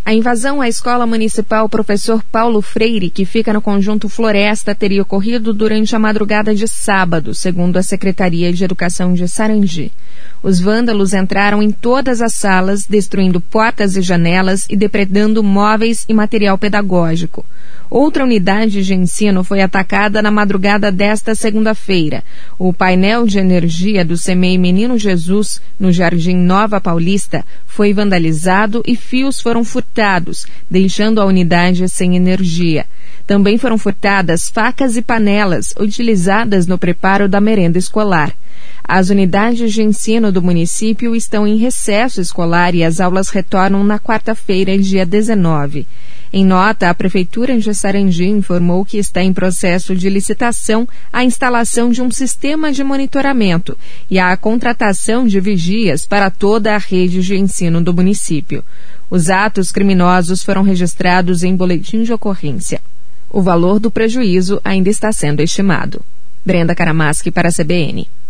A invasão à Escola Municipal Professor Paulo Freire, que fica no conjunto Floresta, teria ocorrido durante a madrugada de sábado, segundo a Secretaria de Educação de Sarandi. Os vândalos entraram em todas as salas, destruindo portas e janelas e depredando móveis e material pedagógico. Outra unidade de ensino foi atacada na madrugada desta segunda-feira. O painel de energia do CEMEI Menino Jesus, no Jardim Nova Paulista, foi vandalizado e fios foram furtados, deixando a unidade sem energia. Também foram furtadas facas e panelas utilizadas no preparo da merenda escolar. As unidades de ensino do município estão em recesso escolar e as aulas retornam na quarta-feira, dia 19. Em nota, a Prefeitura de Sarandi informou que está em processo de licitação a instalação de um sistema de monitoramento e a contratação de vigias para toda a rede de ensino do município. Os atos criminosos foram registrados em boletim de ocorrência. O valor do prejuízo ainda está sendo estimado. Brenda Karamaschi para a CBN.